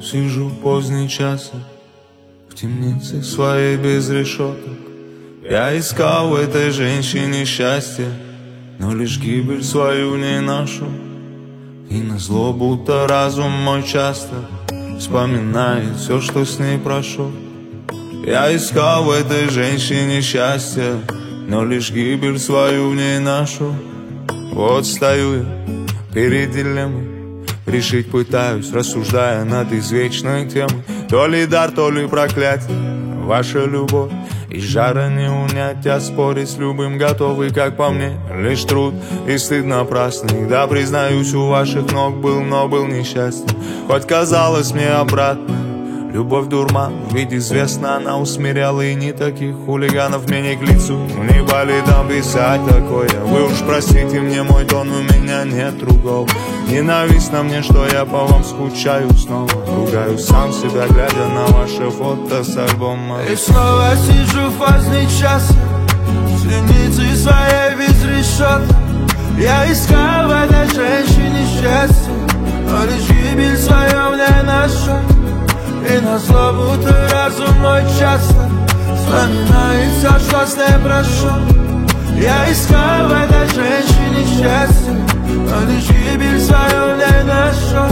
сижу поздний час в темнице своей без решеток. Я искал в этой женщине счастье, но лишь гибель свою не нашел. И назло будто разум мой часто вспоминает все, что с ней прошел. Я искал в этой женщине счастье, но лишь гибель свою в ней нашел. Вот стою я перед дилеммой, решить пытаюсь, рассуждая над извечной темой. То ли дар, то ли проклятие, ваша любовь. И жара не унять, а спорить с любым готовый, как по мне, лишь труд и стыд напрасный. Да, признаюсь, у ваших ног был, но был несчастен. Хоть казалось мне обратно, любовь дурман, ведь известно, она усмиряла и не таких хулиганов. Мне не к лицу, не болит там писать такое. Вы уж простите мне мой тон, у меня нет другого. Ненавистно мне, что я по вам скучаю снова. Ругаю сам себя, глядя на ваше фото с альбома. И снова сижу в поздний час в темнице своей без решеток. Я искал в этой женщине счастье, но лишь гибель свою мне нашел. И назло будто разум мой часто вспоминает все, что с ней прошел. Я искал в этой женщине счастье, но лишь гибель свою не нашел.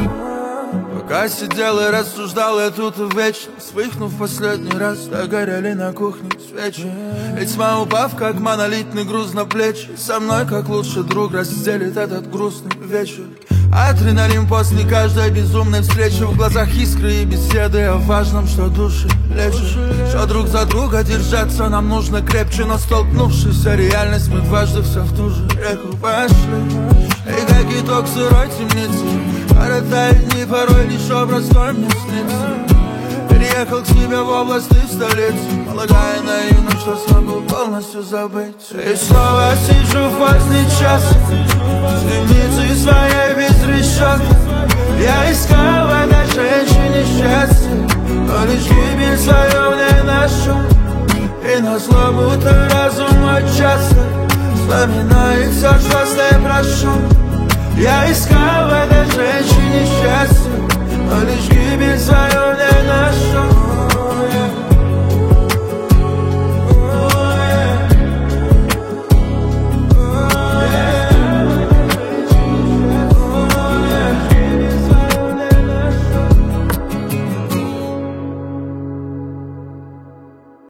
Пока сидел и рассуждал я тут вечно, вспыхнув последний раз, догорели на кухне свечи. И тьма, упав как монолитный груз на плечи, со мной как лучший друг разделит этот грустный вечер. Адреналин после каждой безумной встречи, в глазах искры и беседы о важном, что души лечит. Что друг за друга держаться нам нужно крепче, но столкнувшись о реальность, мы дважды все в ту же реку пошли. И как итог сырой темницы, коротает дни, порой лишь образ твой мне снится. Переехал к себе в область и в столицу, полагая наивно, что смогу полностью забыть. И снова сижу в поздний час в темнице своей без решеток. Я искал в этой женщине счастье,